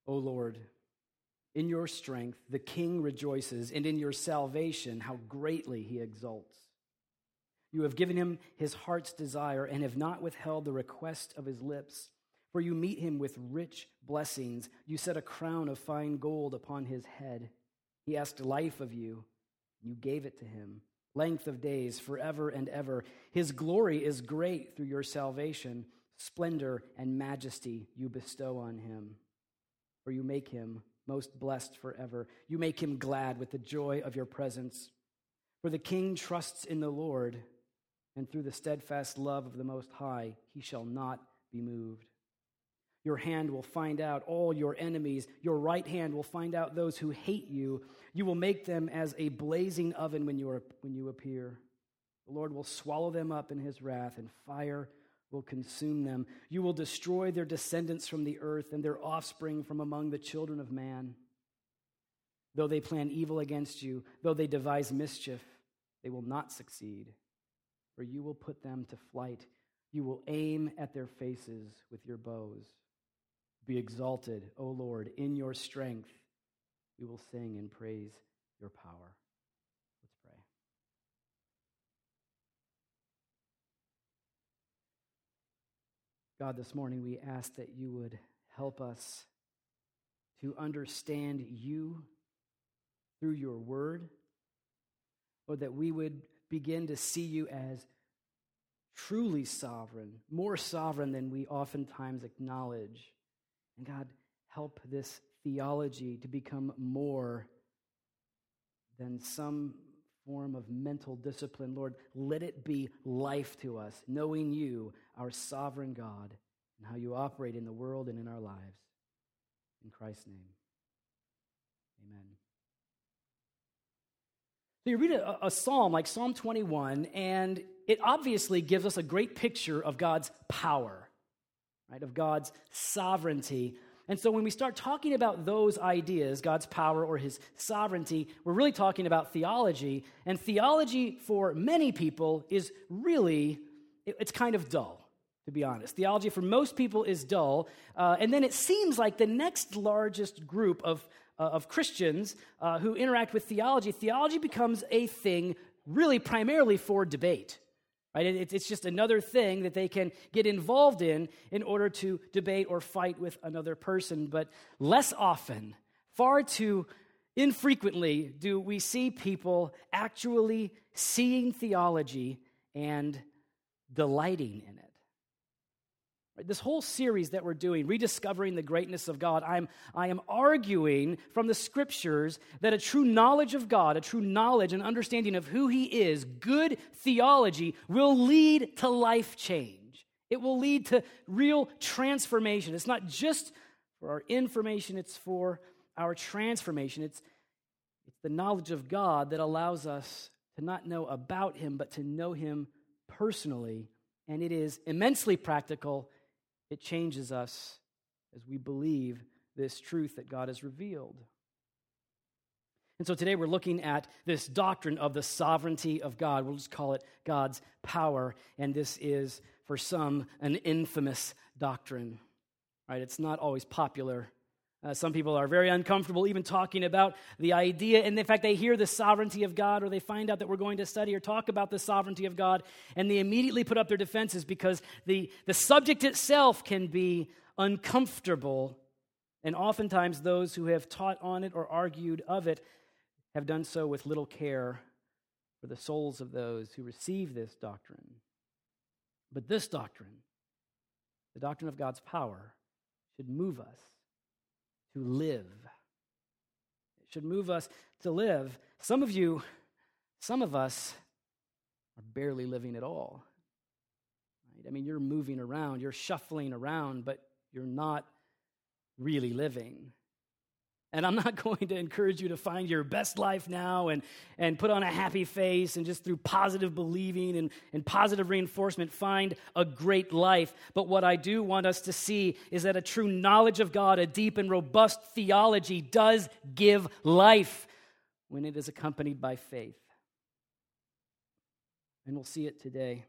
O Lord, in your strength the king rejoices, and in your salvation how greatly he exults. You have given him his heart's desire and have not withheld the request of his lips. For you meet him with rich blessings. You set a crown of fine gold upon his head. He asked life of you. You gave it to him. Length of days forever and ever. His glory is great through your salvation. Splendor and majesty you bestow on him. For you make him most blessed forever. You make him glad with the joy of your presence. For the king trusts in the Lord, and through the steadfast love of the Most High, he shall not be moved. Your hand will find out all your enemies. Your right hand will find out those who hate you. You will make them as a blazing oven when you appear. The Lord will swallow them up in his wrath, and fire will consume them. You will destroy their descendants from the earth and their offspring from among the children of man. Though they plan evil against you, though they devise mischief, they will not succeed, for you will put them to flight. You will aim at their faces with your bows. Be exalted, O Lord, in your strength. We will sing and praise your power. Let's pray. God, this morning we ask that you would help us to understand you through your word, or that we would begin to see you as truly sovereign, more sovereign than we oftentimes acknowledge. And God, help this theology to become more than some form of mental discipline. Lord, let it be life to us, knowing you, our sovereign God, and how you operate in the world and in our lives. In Christ's name, amen. So you read a psalm like Psalm 21, and it obviously gives us a great picture of God's power, right, of God's sovereignty. And so when we start talking about those ideas, God's power or his sovereignty, we're really talking about theology. And theology for many people is really, it's kind of dull, to be honest. Theology for most people is dull. And then it seems like the next largest group of Christians who interact with theology becomes a thing really primarily for debate. Right? It's just another thing that they can get involved in order to debate or fight with another person. But less often, far too infrequently, do we see people actually seeing theology and delighting in it. Right? This whole series that we're doing, Rediscovering the Greatness of God, I am arguing from the Scriptures that a true knowledge of God, a true knowledge and understanding of who he is, good theology, will lead to life change. It will lead to real transformation. It's not just for our information, it's for our transformation. It's the knowledge of God that allows us to not know about him, but to know him personally. And it is immensely practical. It changes us as we believe this truth that God has revealed. And so today we're looking at this doctrine of the sovereignty of God. We'll just call it God's power. And this is, for some, an infamous doctrine. Right? It's not always popular. Some people are very uncomfortable even talking about the idea. And in fact, they hear the sovereignty of God, or they find out that we're going to study or talk about the sovereignty of God, and they immediately put up their defenses because the subject itself can be uncomfortable. And oftentimes those who have taught on it or argued of it have done so with little care for the souls of those who receive this doctrine. But this doctrine, the doctrine of God's power, should move us to live. It should move us to live. Some of us are barely living at all. Right? I mean, you're moving around, you're shuffling around, but you're not really living. And I'm not going to encourage you to find your best life now and put on a happy face and just through positive believing and positive reinforcement find a great life. But what I do want us to see is that a true knowledge of God, a deep and robust theology does give life when it is accompanied by faith. And we'll see it today.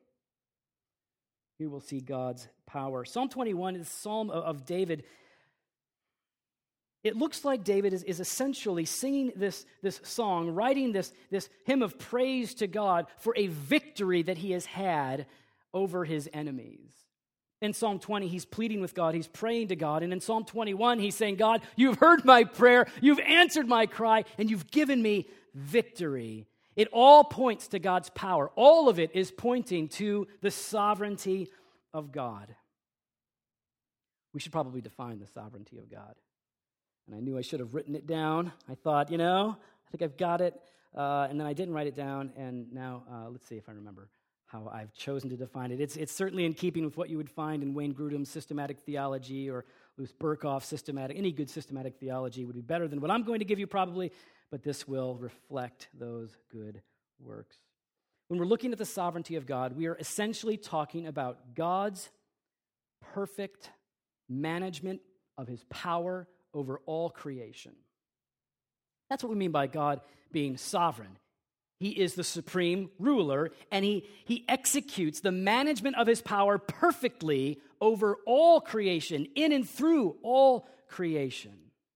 Here we'll see God's power. Psalm 21 is a psalm of David. it looks like David is essentially singing this song, writing this hymn of praise to God for a victory that he has had over his enemies. In Psalm 20, he's pleading with God, he's praying to God, and in Psalm 21, he's saying, God, you've heard my prayer, you've answered my cry, and you've given me victory. It all points to God's power. All of it is pointing to the sovereignty of God. We should probably define the sovereignty of God. And I knew I should have written it down. I thought, I think I've got it. And then I didn't write it down, and now let's see if I remember how I've chosen to define it. It's certainly in keeping with what you would find in Wayne Grudem's systematic theology or Louis Berkhof's systematic. Any good systematic theology would be better than what I'm going to give you probably, but this will reflect those good works. When we're looking at the sovereignty of God, we are essentially talking about God's perfect management of his power over all creation. That's what we mean by God being sovereign. He is the supreme ruler, and he executes the management of his power perfectly over all creation, in and through all creation.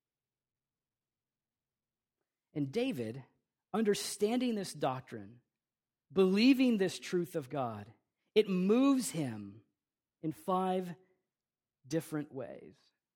And David, understanding this doctrine, believing this truth of God, it moves him in 5 different ways.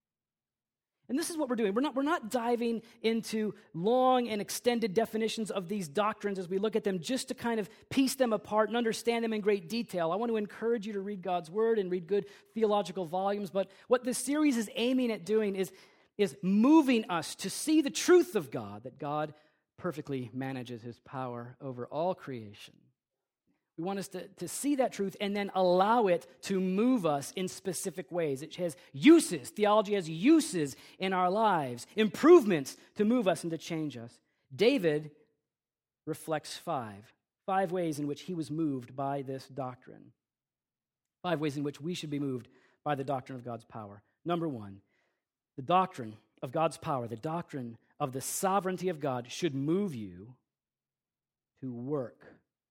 And this is what we're doing. We're not diving into long and extended definitions of these doctrines as we look at them just to kind of piece them apart and understand them in great detail. I want to encourage you to read God's word and read good theological volumes, but what this series is aiming at doing is moving us to see the truth of God, that God perfectly manages his power over all creation. We want us to see that truth and then allow it to move us in specific ways. It has uses. Theology has uses in our lives, improvements to move us and to change us. David reflects 5 ways in which he was moved by this doctrine. 5 ways in which we should be moved by the doctrine of God's power. Number 1, the doctrine of God's power, the doctrine of the sovereignty of God should move you to work.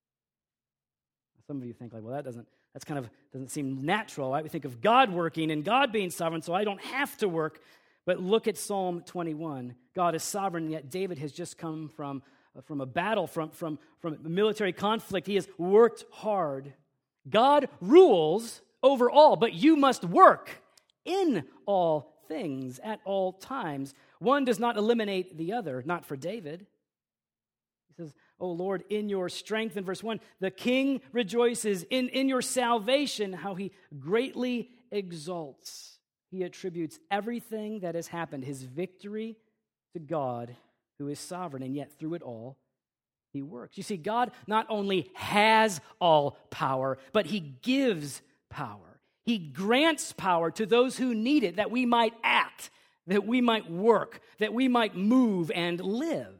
Some of you think like, well, that doesn't seem natural, right? We think of God working and God being sovereign, so I don't have to work. But look at Psalm 21. God is sovereign, yet David has just come from a battle, from a military conflict. He has worked hard. God rules over all, but you must work in all things at all times. One does not eliminate the other, not for David. He says, "O Lord, in your strength," in verse 1, the king rejoices in your salvation, how he greatly exalts. He attributes everything that has happened, his victory, to God who is sovereign, and yet through it all, he works. You see, God not only has all power, but he gives power. He grants power to those who need it, that we might act, that we might work, that we might move and live.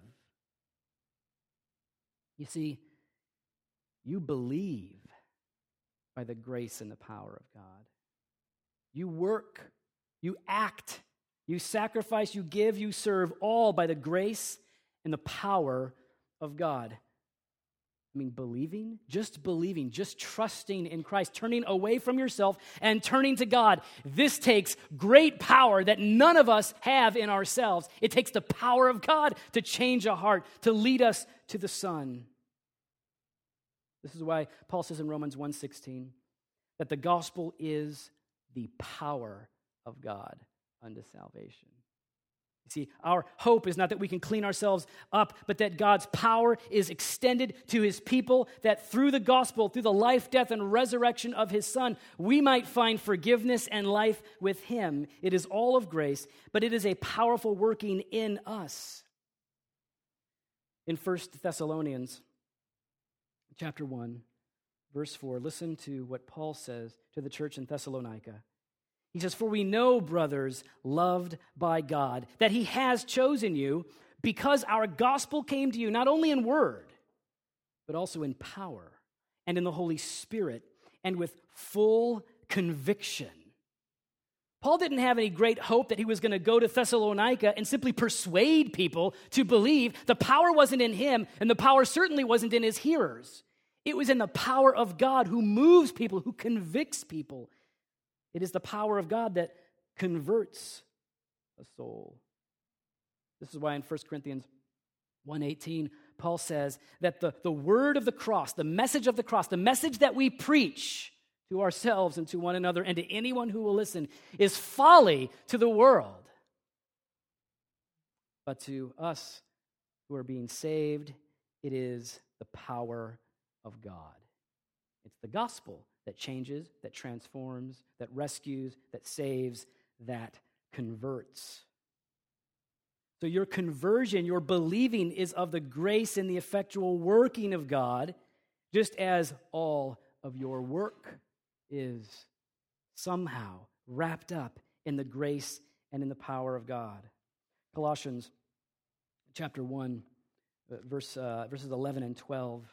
You see, you believe by the grace and the power of God. You work, you act, you sacrifice, you give, you serve, all by the grace and the power of God. I mean, believing, just trusting in Christ, turning away from yourself and turning to God. This takes great power that none of us have in ourselves. It takes the power of God to change a heart, to lead us to the Son. This is why Paul says in Romans 1:16 that the gospel is the power of God unto salvation. You see, our hope is not that we can clean ourselves up, but that God's power is extended to his people, that through the gospel, through the life, death, and resurrection of his Son, we might find forgiveness and life with him. It is all of grace, but it is a powerful working in us. In 1 Thessalonians chapter 1, verse 4, listen to what Paul says to the church in Thessalonica. He says, "For we know, brothers, loved by God, that he has chosen you because our gospel came to you not only in word, but also in power and in the Holy Spirit and with full conviction." Paul didn't have any great hope that he was going to go to Thessalonica and simply persuade people to believe. The power wasn't in him, and the power certainly wasn't in his hearers. It was in the power of God who moves people, who convicts people. It is the power of God that converts a soul. This is why in 1 Corinthians 1:18, Paul says that the word of the cross, the message of the cross, the message that we preach to ourselves and to one another and to anyone who will listen is folly to the world. But to us who are being saved, it is the power of God. It's the gospel that changes, that transforms, that rescues, that saves, that converts. So your conversion, your believing is of the grace and the effectual working of God, just as all of your work is somehow wrapped up in the grace and in the power of God. Colossians chapter 1, verses 11 and 12.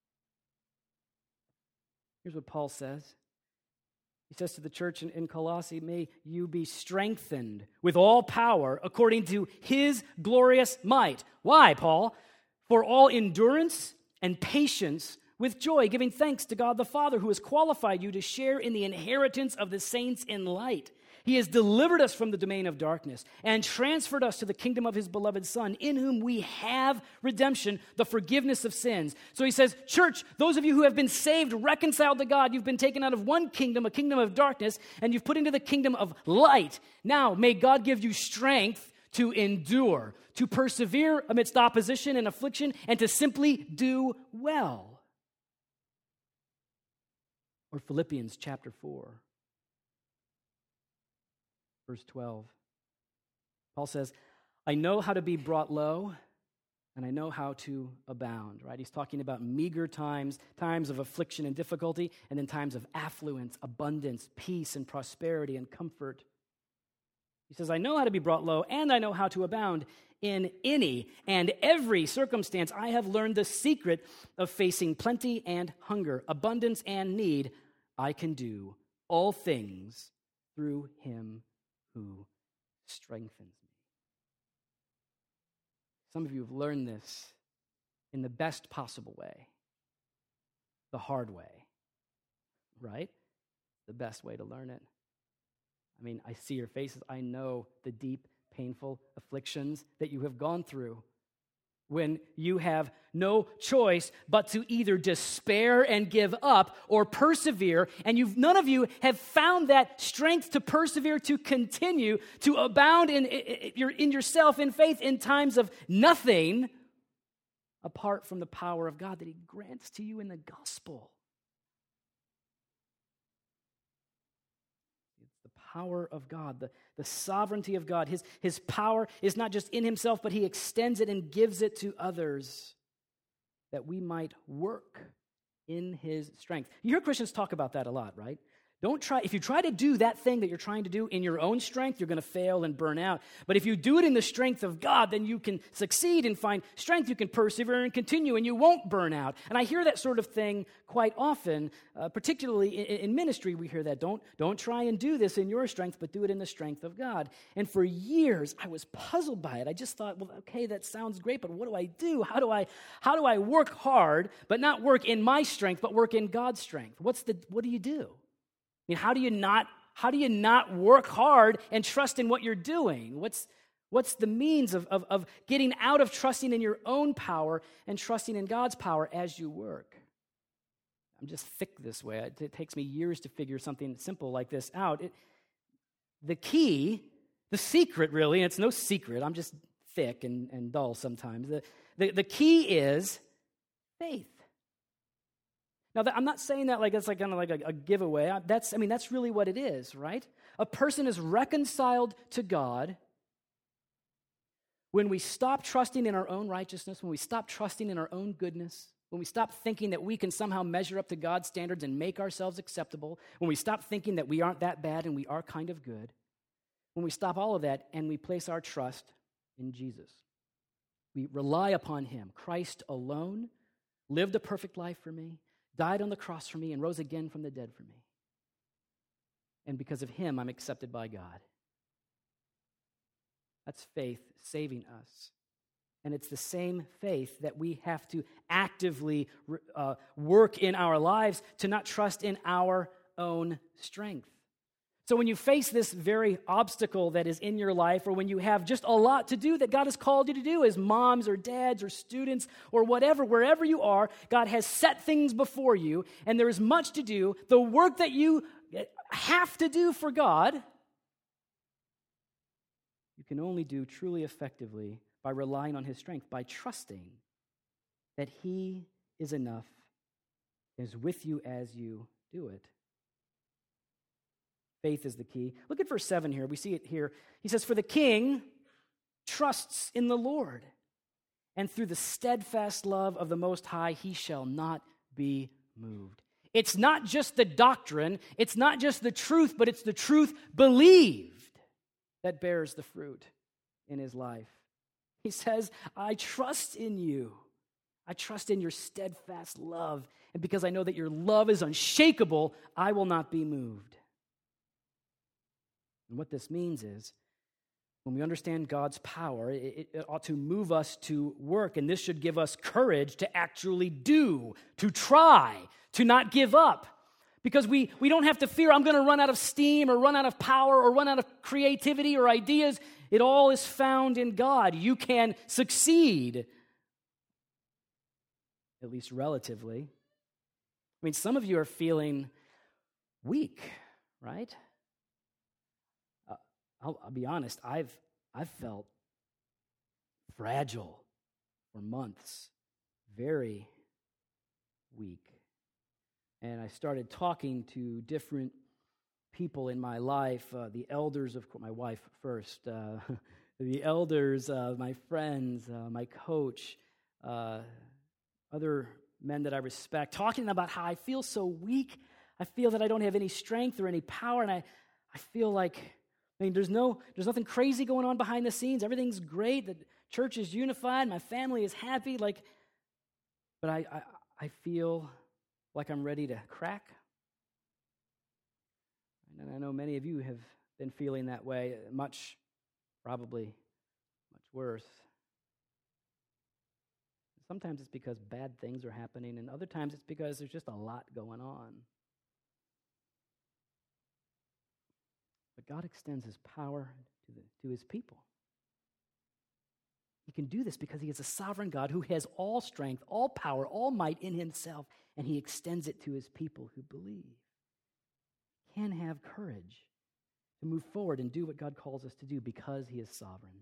Here's what Paul says. He says to the church in Colossae, may you be strengthened with all power according to his glorious might. Why, Paul? For all endurance and patience with joy, giving thanks to God the Father who has qualified you to share in the inheritance of the saints in light. He has delivered us from the domain of darkness and transferred us to the kingdom of his beloved Son, in whom we have redemption, the forgiveness of sins. So he says, church, those of you who have been saved, reconciled to God, you've been taken out of one kingdom, a kingdom of darkness, and you've put into the kingdom of light. Now, may God give you strength to endure, to persevere amidst opposition and affliction, and to simply do well. Or Philippians chapter 4. Verse 12, Paul says, I know how to be brought low, and I know how to abound, right? He's talking about meager times, times of affliction and difficulty, and then times of affluence, abundance, peace, and prosperity and comfort. He says, I know how to be brought low, and I know how to abound in any and every circumstance. I have learned the secret of facing plenty and hunger, abundance and need. I can do all things through him who strengthens me. Some of you have learned this in the best possible way, the hard way, right? The best way to learn it. I mean, I see your faces. I know the deep, painful afflictions that you have gone through when you have no choice but to either despair and give up or persevere, and none of you have found that strength to persevere, to continue, to abound in yourself in faith in times of nothing apart from the power of God that he grants to you in the gospel. Power of God, the sovereignty of God. His power is not just in himself, but he extends it and gives it to others that we might work in his strength. You hear Christians talk about that a lot, right? If you try to do that thing that you're trying to do in your own strength, you're going to fail and burn out. But if you do it in the strength of God, then you can succeed and find strength. You can persevere and continue, and you won't burn out. And I hear that sort of thing quite often, particularly in ministry. We hear that. Don't try and do this in your strength, but do it in the strength of God. And for years, I was puzzled by it. I just thought, well, okay, that sounds great, but what do I do? How do I work hard, but not work in my strength, but work in God's strength? What do you do? I mean, how do you not work hard and trust in what you're doing? What's the means of getting out of trusting in your own power and trusting in God's power as you work? I'm just thick this way. It takes me years to figure something simple like this out. The key, the secret really, and it's no secret, I'm just thick and dull sometimes. The key is faith. Now, I'm not saying that like that's like kind of like a giveaway. That's really what it is, right? A person is reconciled to God when we stop trusting in our own righteousness, when we stop trusting in our own goodness, when we stop thinking that we can somehow measure up to God's standards and make ourselves acceptable, when we stop thinking that we aren't that bad and we are kind of good, when we stop all of that and we place our trust in Jesus. We rely upon him. Christ alone lived a perfect life for me, died on the cross for me, and rose again from the dead for me. And because of him, I'm accepted by God. That's faith saving us. And it's the same faith that we have to actively work in our lives to not trust in our own strength. So when you face this very obstacle that is in your life, or when you have just a lot to do that God has called you to do as moms or dads or students or whatever, wherever you are, God has set things before you, and there is much to do. The work that you have to do for God, you can only do truly effectively by relying on His strength, by trusting that He is enough, is with you as you do it. Faith is the key. Look at verse 7 here. We see it here. He says, "For the king trusts in the Lord, and through the steadfast love of the Most High, he shall not be moved." It's not just the doctrine, it's not just the truth, but it's the truth believed that bears the fruit in his life. He says, I trust in you. I trust in your steadfast love. And because I know that your love is unshakable, I will not be moved. And what this means is, when we understand God's power, it ought to move us to work, and this should give us courage to actually do, to try, to not give up. Because we don't have to fear, I'm going to run out of steam or run out of power or run out of creativity or ideas. It all is found in God. You can succeed, at least relatively. I mean, some of you are feeling weak, right? I'll be honest, I've felt fragile for months, very weak. And I started talking to different people in my life, the elders of my wife first, the elders, my friends, my coach, other men that I respect, talking about how I feel so weak. I feel that I don't have any strength or any power, and I feel like, there's nothing crazy going on behind the scenes. Everything's great. The church is unified. My family is happy. But I feel like I'm ready to crack. And I know many of you have been feeling that way, probably much worse. Sometimes it's because bad things are happening, and other times it's because there's just a lot going on. But God extends his power to his people. He can do this because he is a sovereign God who has all strength, all power, all might in himself, and he extends it to his people who believe. He can have courage to move forward and do what God calls us to do because he is sovereign.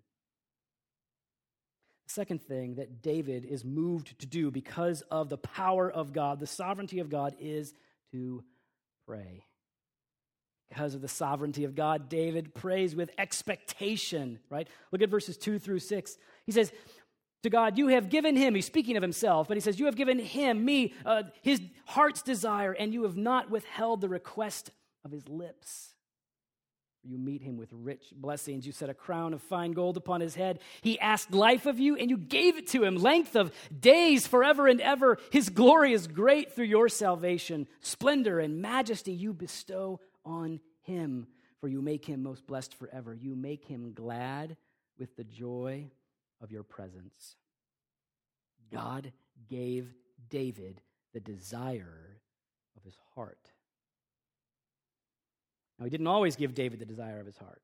The second thing that David is moved to do because of the power of God, the sovereignty of God, is to pray. Because of the sovereignty of God, David prays with expectation, right? Look at verses 2 through 6. He says, to God, you have given him, he's speaking of himself, but he says, you have given him, me, his heart's desire, and you have not withheld the request of his lips. You meet him with rich blessings. You set a crown of fine gold upon his head. He asked life of you, and you gave it to him. Length of days forever and ever. His glory is great through your salvation. Splendor and majesty you bestow on him, for you make him most blessed forever. You make him glad with the joy of your presence. God gave David the desire of his heart. Now, he didn't always give David the desire of his heart.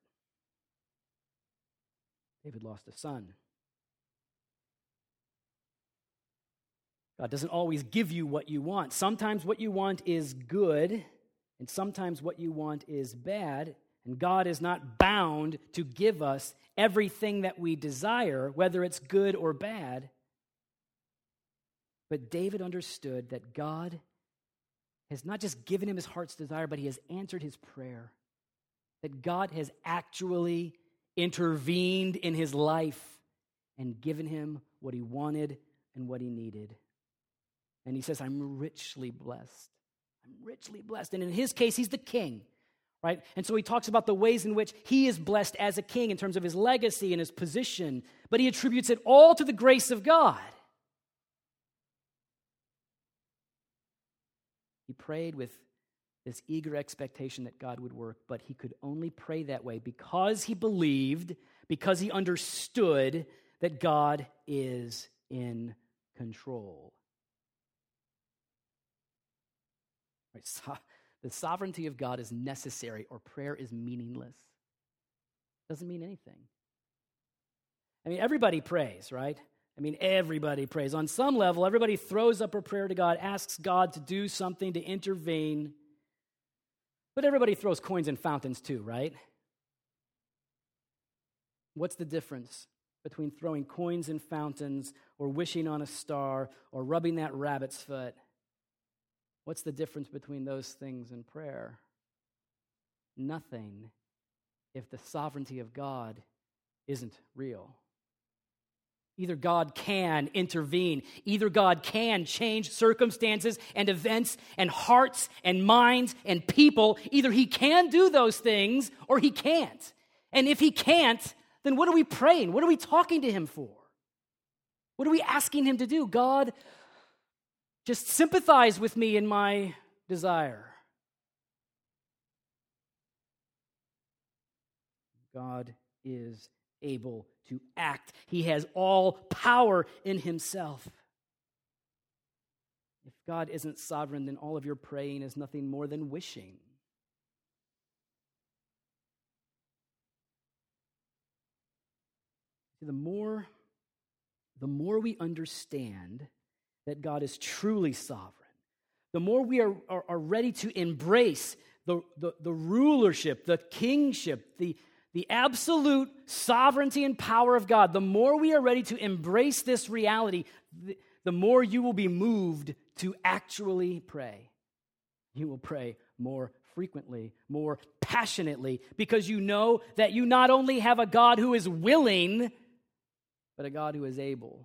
David lost a son. God doesn't always give you what you want. Sometimes what you want is good, and sometimes what you want is bad, and God is not bound to give us everything that we desire, whether it's good or bad. But David understood that God has not just given him his heart's desire, but he has answered his prayer. That God has actually intervened in his life and given him what he wanted and what he needed. And he says, I'm richly blessed. I'm richly blessed. And in his case, he's the king, right? And so he talks about the ways in which he is blessed as a king in terms of his legacy and his position, but he attributes it all to the grace of God. He prayed with this eager expectation that God would work, but he could only pray that way because he believed, because he understood that God is in control. Right, the sovereignty of God is necessary or prayer is meaningless. Doesn't mean anything. I mean, everybody prays, right? I mean, everybody prays. On some level, everybody throws up a prayer to God, asks God to do something, to intervene. But everybody throws coins in fountains too, right? What's the difference between throwing coins in fountains or wishing on a star or rubbing that rabbit's foot? What's the difference between those things and prayer? Nothing if the sovereignty of God isn't real. Either God can intervene, either God can change circumstances and events and hearts and minds and people. Either he can do those things or he can't. And if he can't, then what are we praying? What are we talking to him for? What are we asking him to do? God, just sympathize with me in my desire. God is able to act. He has all power in himself. If God isn't sovereign, then all of your praying is nothing more than wishing. The more we understand that God is truly sovereign, the more we are ready to embrace the rulership, the kingship, the absolute sovereignty and power of God, the more we are ready to embrace this reality, the more you will be moved to actually pray. You will pray more frequently, more passionately, because you know that you not only have a God who is willing, but a God who is able.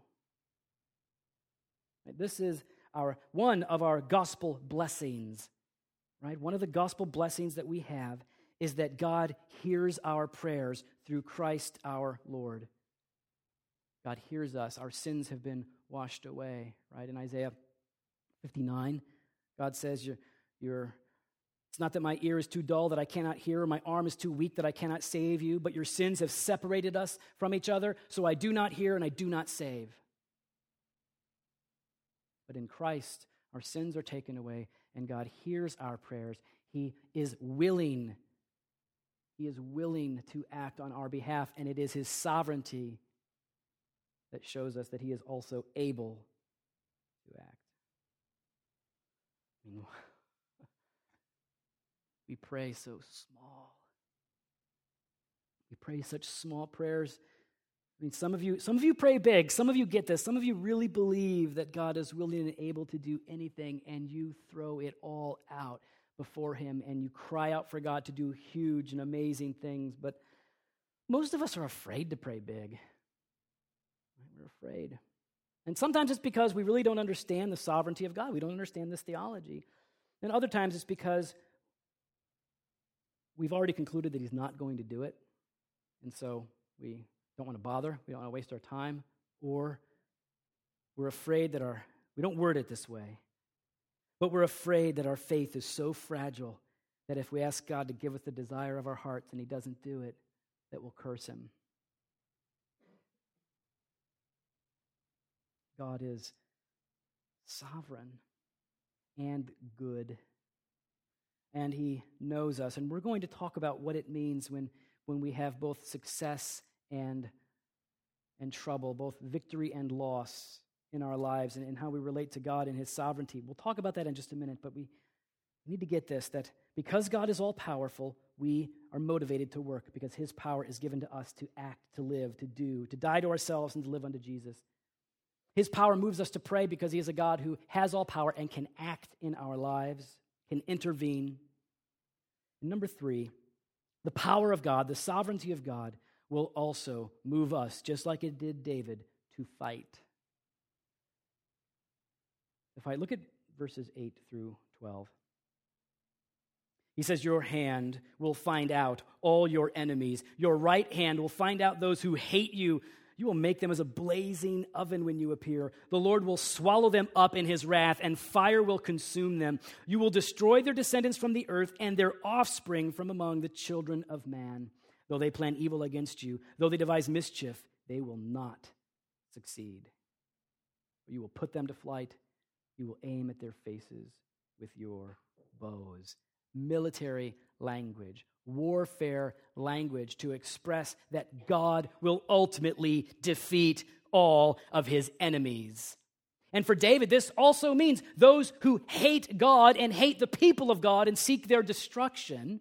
This is one of our gospel blessings, right? One of the gospel blessings that we have is that God hears our prayers through Christ our Lord. God hears us. Our sins have been washed away, right? In Isaiah 59, God says, it's not that my ear is too dull that I cannot hear, or my arm is too weak that I cannot save you, but your sins have separated us from each other, so I do not hear and I do not save. But in Christ, our sins are taken away, and God hears our prayers. He is willing. He is willing to act on our behalf, and it is his sovereignty that shows us that he is also able to act. We pray so small. We pray such small prayers. I mean, some of you pray big. Some of you get this. Some of you really believe that God is willing and able to do anything, and you throw it all out before him, and you cry out for God to do huge and amazing things. But most of us are afraid to pray big. We're afraid. And sometimes it's because we really don't understand the sovereignty of God. We don't understand this theology. And other times it's because we've already concluded that he's not going to do it. And so we don't want to bother. We don't want to waste our time. Or we're afraid that we don't word it this way, but we're afraid that our faith is so fragile that if we ask God to give us the desire of our hearts and he doesn't do it, that we'll curse him. God is sovereign and good, and he knows us. And we're going to talk about what it means when we have both success and trouble, both victory and loss in our lives, and how we relate to God and his sovereignty. We'll talk about that in just a minute, but we need to get this, that because God is all-powerful, we are motivated to work because his power is given to us to act, to live, to do, to die to ourselves and to live unto Jesus. His power moves us to pray because he is a God who has all power and can act in our lives, can intervene. And number 3, the power of God, the sovereignty of God, will also move us, just like it did David, to fight. If I look at verses 8 through 12, he says, your hand will find out all your enemies. Your right hand will find out those who hate you. You will make them as a blazing oven when you appear. The Lord will swallow them up in his wrath, and fire will consume them. You will destroy their descendants from the earth and their offspring from among the children of man. Though they plan evil against you, though they devise mischief, they will not succeed. You will put them to flight. You will aim at their faces with your bows. military language, warfare language to express that God will ultimately defeat all of his enemies. And for David, this also means those who hate God and hate the people of God and seek their destruction.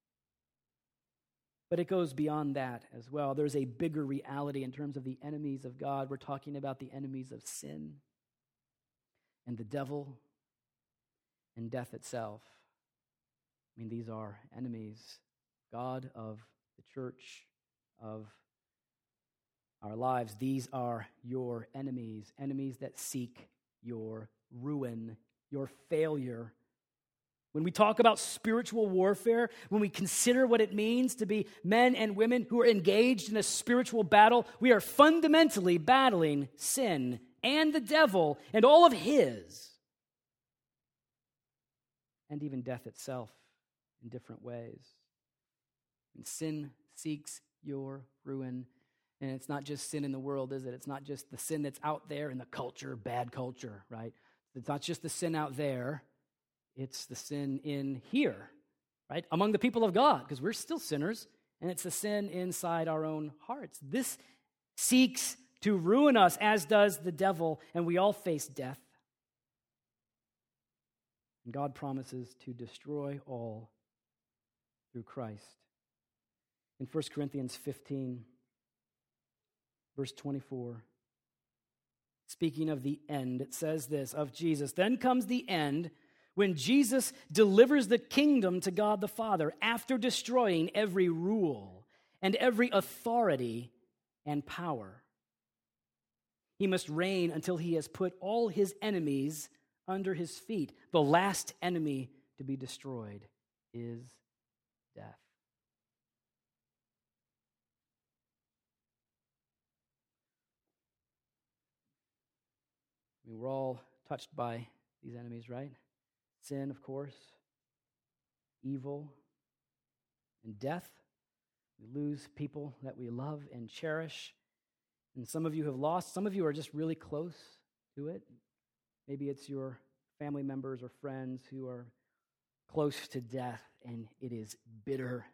But it goes beyond that as well. There's a bigger reality in terms of the enemies of God. We're talking about the enemies of sin and the devil and death itself. I mean, these are enemies, God of the church, of our lives. These are your enemies, enemies that seek your ruin, your failure. When we talk about spiritual warfare, when we consider what it means to be men and women who are engaged in a spiritual battle, we are fundamentally battling sin and the devil and all of his, and even death itself in different ways. And sin seeks your ruin. And it's not just sin in the world, is it? It's not just the sin that's out there in the culture, bad culture, right? It's not just the sin out there. It's the sin in here, right? Among the people of God, because we're still sinners, and it's the sin inside our own hearts. This seeks to ruin us, as does the devil, and we all face death. And God promises to destroy all through Christ. In 1 Corinthians 15, verse 24, speaking of the end, it says this of Jesus, "Then comes the end when Jesus delivers the kingdom to God the Father after destroying every rule and every authority and power. He must reign until he has put all his enemies under his feet. The last enemy to be destroyed is death." I mean, we're all touched by these enemies, right? Sin, of course, evil, and death. We lose people that we love and cherish. And some of you have lost. Some of you are just really close to it. Maybe it's your family members or friends who are close to death, and it is bitter.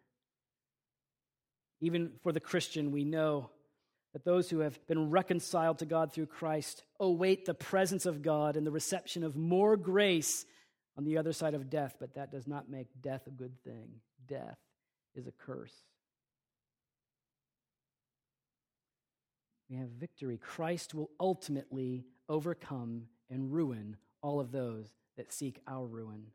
Even for the Christian, we know that those who have been reconciled to God through Christ await the presence of God and the reception of more grace on the other side of death, but that does not make death a good thing. Death is a curse. We have victory. Christ will ultimately overcome and ruin all of those that seek our ruin.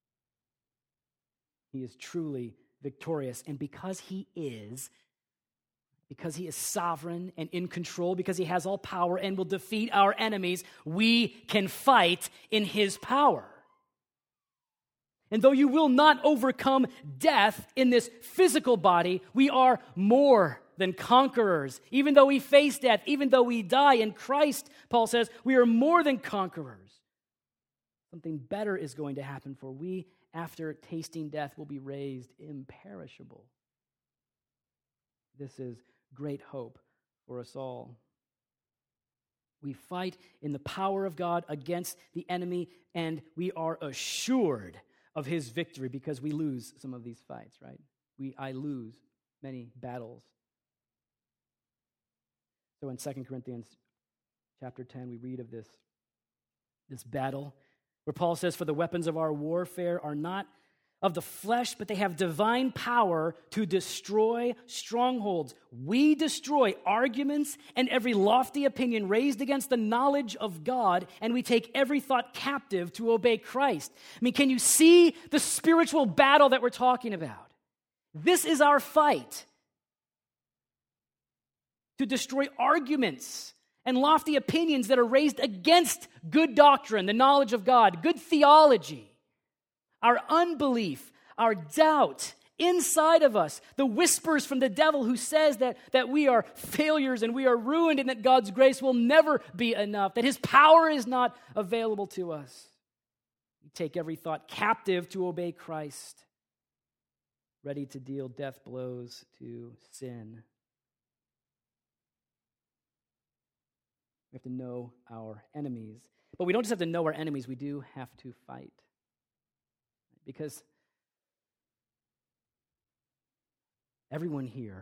He is truly victorious, and because he is sovereign and in control, because he has all power and will defeat our enemies, we can fight in his power. And though you will not overcome death in this physical body, we are more than conquerors. Even though we face death, even though we die in Christ, Paul says, we are more than conquerors. Something better is going to happen, for we, after tasting death, will be raised imperishable. This is great hope for us all. We fight in the power of God against the enemy, and we are assured of his victory because we lose some of these fights, right? I lose many battles. So in 2 Corinthians chapter 10, we read of this battle where Paul says, "For the weapons of our warfare are not of the flesh, but they have divine power to destroy strongholds. We destroy arguments and every lofty opinion raised against the knowledge of God, and we take every thought captive to obey Christ." I mean, can you see the spiritual battle that we're talking about? This is our fight. To destroy arguments and lofty opinions that are raised against good doctrine, the knowledge of God, good theology. Our unbelief, our doubt inside of us, the whispers from the devil who says that we are failures and we are ruined and that God's grace will never be enough, that his power is not available to us. We take every thought captive to obey Christ, ready to deal death blows to sin. We have to know our enemies. But we don't just have to know our enemies, we do have to fight. Because Everyone here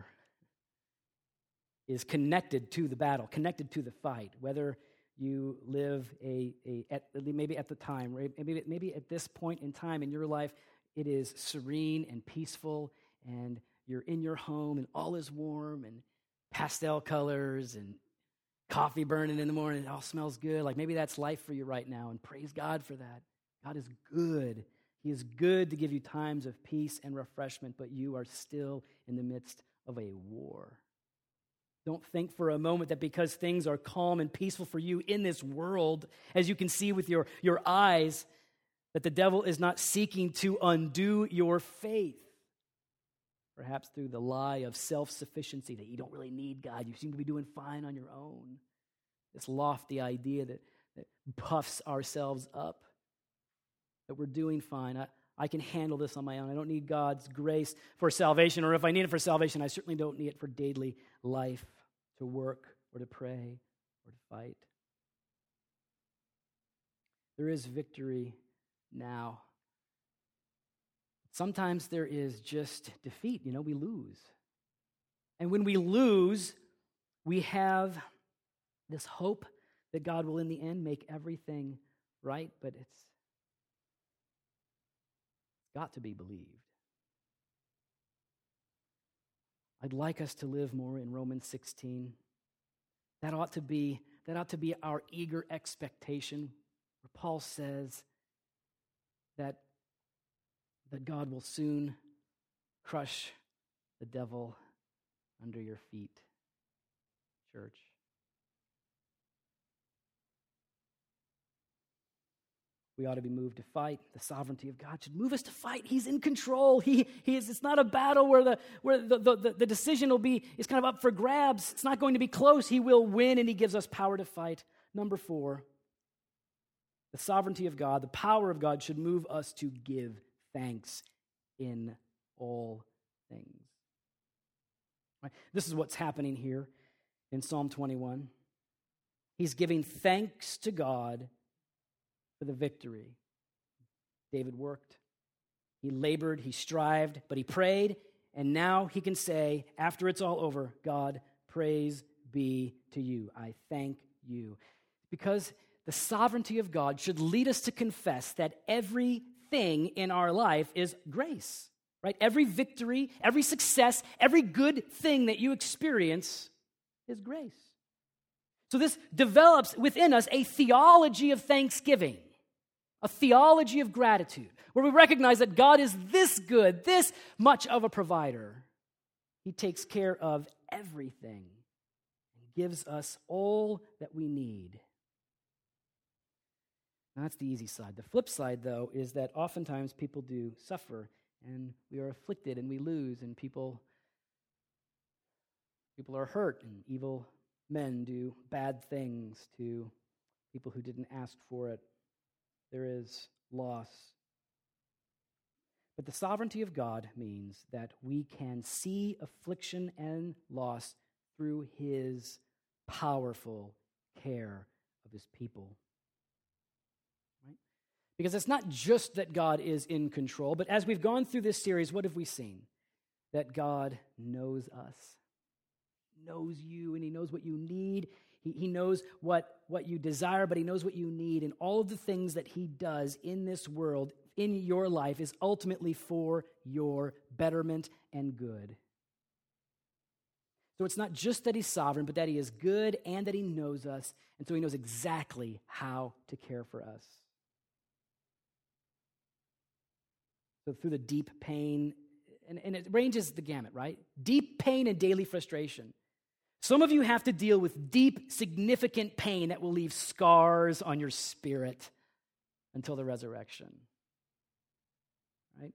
is connected to the battle, connected to the fight, whether you live maybe at the time, right? Maybe at this point in time in your life, it is serene and peaceful, and you're in your home, and all is warm, and pastel colors, and coffee burning in the morning. It all smells good. Like maybe that's life for you right now, and praise God for that. God is good. He is good to give you times of peace and refreshment, but you are still in the midst of a war. Don't think for a moment that because things are calm and peaceful for you in this world, as you can see with your eyes, that the devil is not seeking to undo your faith. Perhaps through the lie of self-sufficiency, that you don't really need God. You seem to be doing fine on your own. This lofty idea that puffs ourselves up, that we're doing fine. I can handle this on my own. I don't need God's grace for salvation, or if I need it for salvation, I certainly don't need it for daily life, to work or to pray or to fight. There is victory now. Sometimes there is just defeat. We lose. And when we lose, we have this hope that God will in the end make everything right, but it's got to be believed. I'd like us to live more in Romans 16. That ought to be our eager expectation, where Paul says that God will soon crush the devil under your feet, church. We ought to be moved to fight. The sovereignty of God should move us to fight. He's in control. He is. It's not a battle where the decision is kind of up for grabs. It's not going to be close. He will win, and he gives us power to fight. Number 4, the sovereignty of God, the power of God should move us to give thanks in all things. Right? This is what's happening here in Psalm 21. He's giving thanks to God for the victory. David worked, he labored, he strived, but he prayed, and now he can say, after it's all over, God, praise be to you. I thank you. Because the sovereignty of God should lead us to confess that everything in our life is grace, right? Every victory, every success, every good thing that you experience is grace. So this develops within us a theology of thanksgiving, a theology of gratitude, where we recognize that God is this good, this much of a provider. He takes care of everything and gives us all that we need. Now, that's the easy side. The flip side, though, is that oftentimes people do suffer, and we are afflicted, and we lose, and people are hurt, and evil men do bad things to people who didn't ask for it. There is loss. But the sovereignty of God means that we can see affliction and loss through his powerful care of his people. Right? Because it's not just that God is in control, but as we've gone through this series, what have we seen? That God knows us, knows you, and he knows what you need. He knows what you desire, but he knows what you need. And all of the things that he does in this world, in your life, is ultimately for your betterment and good. So it's not just that he's sovereign, but that he is good and that he knows us. And so he knows exactly how to care for us. So through the deep pain, and it ranges the gamut, right? Deep pain and daily frustration. Some of you have to deal with deep, significant pain that will leave scars on your spirit until the resurrection, right?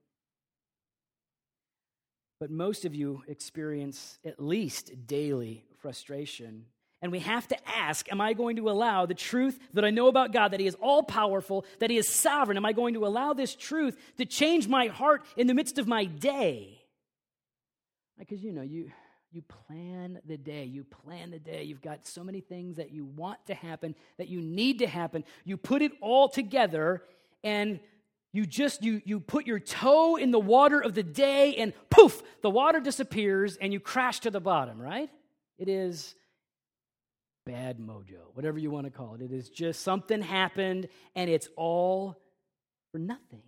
But most of you experience at least daily frustration. And we have to ask, am I going to allow the truth that I know about God, that he is all-powerful, that he is sovereign, am I going to allow this truth to change my heart in the midst of my day? Because, you plan the day. You've got so many things that you want to happen, that you need to happen. You put it all together, and you put your toe in the water of the day and poof, the water disappears and you crash to the bottom, right? It is bad mojo, whatever you want to call it. It is just something happened and it's all for nothing.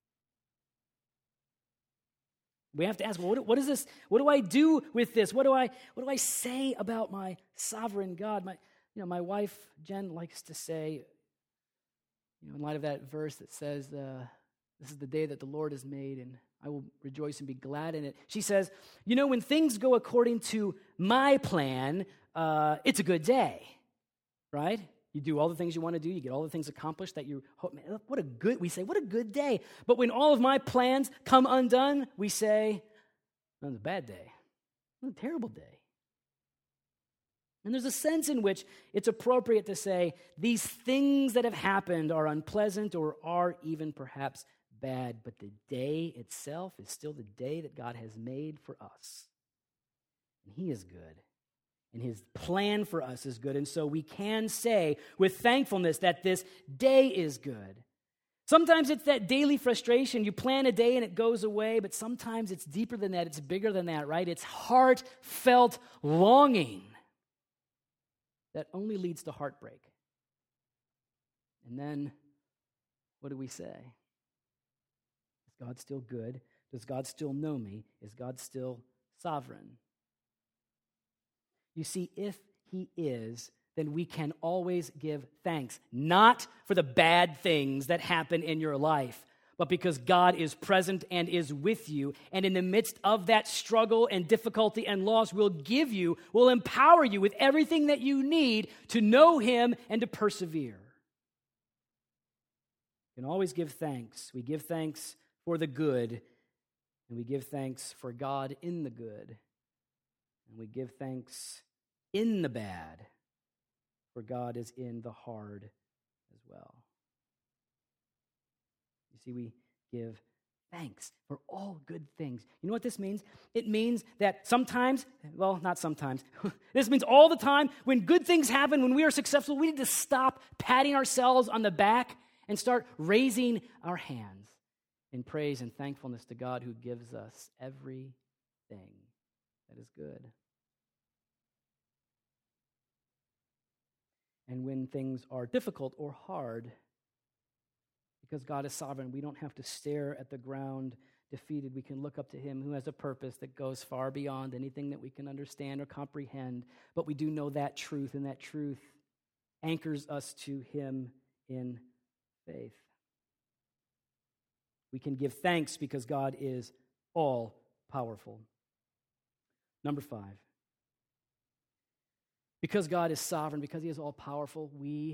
We have to ask, well, what is this? What do I do with this? What do I say about my sovereign God? My wife Jen likes to say, in light of that verse that says, "This is the day that the Lord has made, and I will rejoice and be glad in it." She says, when things go according to my plan, it's a good day, right? You do all the things you want to do. You get all the things accomplished that you hope. Man, what a good day. But when all of my plans come undone, we say, "That's a bad day. That's a terrible day." And there's a sense in which it's appropriate to say these things that have happened are unpleasant or are even perhaps bad, but the day itself is still the day that God has made for us. And He is good. And His plan for us is good. And so we can say with thankfulness that this day is good. Sometimes it's that daily frustration. You plan a day and it goes away, but sometimes it's deeper than that. It's bigger than that, right? It's heartfelt longing that only leads to heartbreak. And then what do we say? Is God still good? Does God still know me? Is God still sovereign? You see, if He is, then we can always give thanks, not for the bad things that happen in your life, but because God is present and is with you, and in the midst of that struggle and difficulty and loss will empower you with everything that you need to know Him and to persevere. We can always give thanks. We give thanks for the good, and we give thanks for God in the good. And we give thanks in the bad, for God is in the hard as well. You see, we give thanks for all good things. You know what this means? It means that sometimes, well, not sometimes, this means all the time, when good things happen, when we are successful, we need to stop patting ourselves on the back and start raising our hands in praise and thankfulness to God who gives us everything that is good. And when things are difficult or hard, because God is sovereign, we don't have to stare at the ground defeated. We can look up to Him who has a purpose that goes far beyond anything that we can understand or comprehend. But we do know that truth, and that truth anchors us to Him in faith. We can give thanks because God is all-powerful. Number 5. Because God is sovereign, because He is all-powerful, we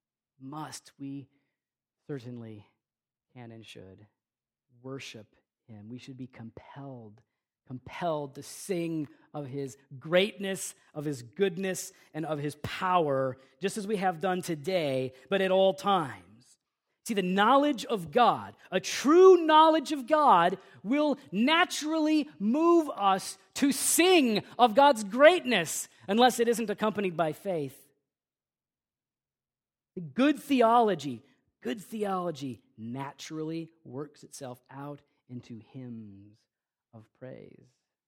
certainly can and should worship Him. We should be compelled to sing of His greatness, of His goodness, and of His power, just as we have done today, but at all times. See, the knowledge of God, a true knowledge of God, will naturally move us to sing of God's greatness, unless it isn't accompanied by faith. Good theology naturally works itself out into hymns of praise.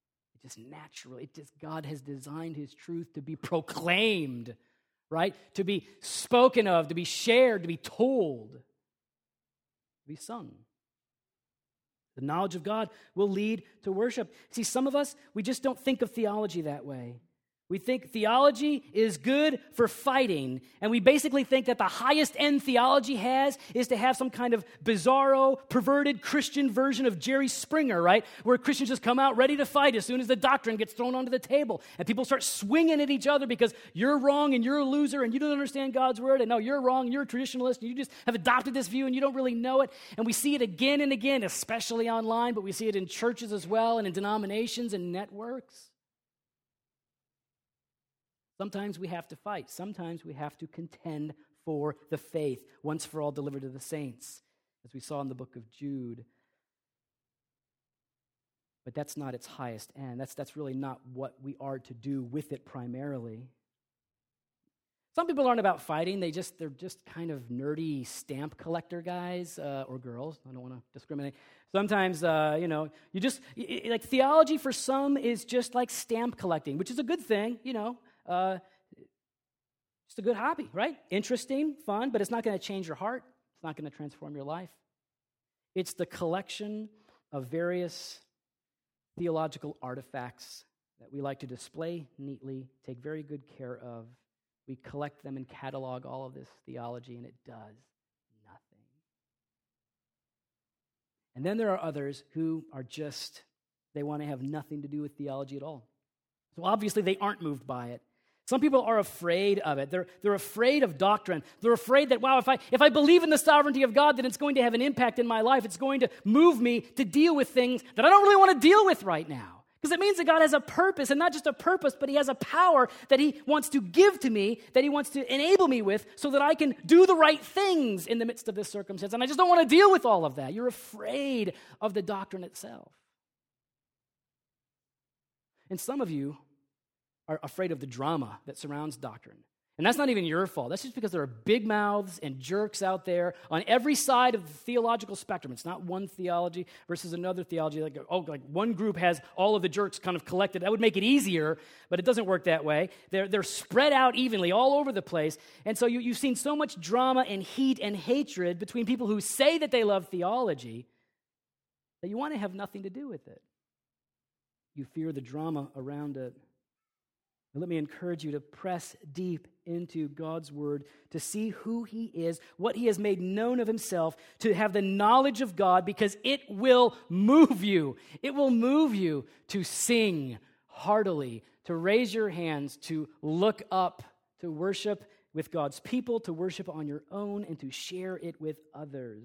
God has designed His truth to be proclaimed, right? To be spoken of, to be shared, to be told, to be sung. The knowledge of God will lead to worship. See, some of us, we just don't think of theology that way. We think theology is good for fighting, and we basically think that the highest end theology is to have some kind of bizarro, perverted Christian version of Jerry Springer, right? Where Christians just come out ready to fight as soon as the doctrine gets thrown onto the table, and people start swinging at each other because you're wrong and you're a loser and you don't understand God's word, and no, you're wrong, you're a traditionalist, and you just have adopted this view and you don't really know it. And we see it again and again, especially online, but we see it in churches as well and in denominations and networks. Sometimes we have to fight. Sometimes we have to contend for the faith, once for all delivered to the saints, as we saw in the book of Jude. But that's not its highest end. That's really not what we are to do with it primarily. Some people aren't about fighting. They're just kind of nerdy stamp collector guys or girls. I don't want to discriminate. Sometimes, like theology for some is just like stamp collecting, which is a good thing, It's a good hobby, right? Interesting, fun, but it's not going to change your heart. It's not going to transform your life. It's the collection of various theological artifacts that we like to display neatly, take very good care of. We collect them and catalog all of this theology, and it does nothing. And then there are others who are they want to have nothing to do with theology at all. So obviously they aren't moved by it. Some people are afraid of it. They're afraid of doctrine. They're afraid that, wow, if I believe in the sovereignty of God, then it's going to have an impact in my life. It's going to move me to deal with things that I don't really want to deal with right now. Because it means that God has a purpose, and not just a purpose, but he has a power that he wants to give to me, that he wants to enable me with, so that I can do the right things in the midst of this circumstance. And I just don't want to deal with all of that. You're afraid of the doctrine itself. And some of you are afraid of the drama that surrounds doctrine. And that's not even your fault. That's just because there are big mouths and jerks out there on every side of the theological spectrum. It's not one theology versus another theology. Like one group has all of the jerks kind of collected. That would make it easier, but it doesn't work that way. They're spread out evenly all over the place. And so you've seen so much drama and heat and hatred between people who say that they love theology that you want to have nothing to do with it. You fear the drama around it. And let me encourage you to press deep into God's word, to see who he is, what he has made known of himself, to have the knowledge of God, because it will move you. It will move you to sing heartily, to raise your hands, to look up, to worship with God's people, to worship on your own, and to share it with others.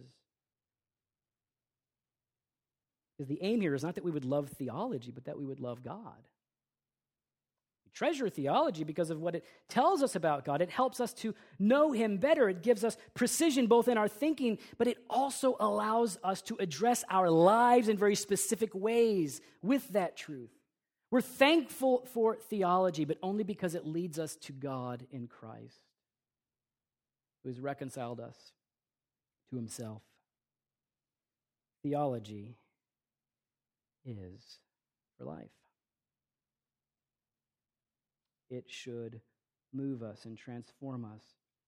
Because the aim here is not that we would love theology, but that we would love God. Treasure theology because of what it tells us about God. It helps us to know him better. It gives us precision both in our thinking, but it also allows us to address our lives in very specific ways with that truth. We're thankful for theology, but only because it leads us to God in Christ, who has reconciled us to himself. Theology is for life. It should move us and transform us.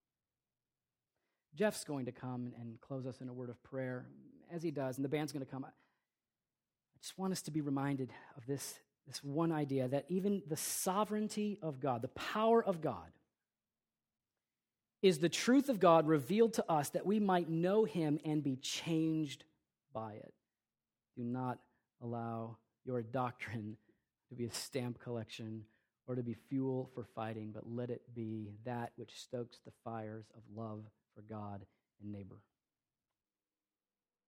Jeff's going to come and close us in a word of prayer. As he does, and the band's going to come, I just want us to be reminded of this one idea, that even the sovereignty of God, the power of God, is the truth of God revealed to us that we might know him and be changed by it. Do not allow your doctrine to be a stamp collection or to be fuel for fighting, but let it be that which stokes the fires of love for God and neighbor.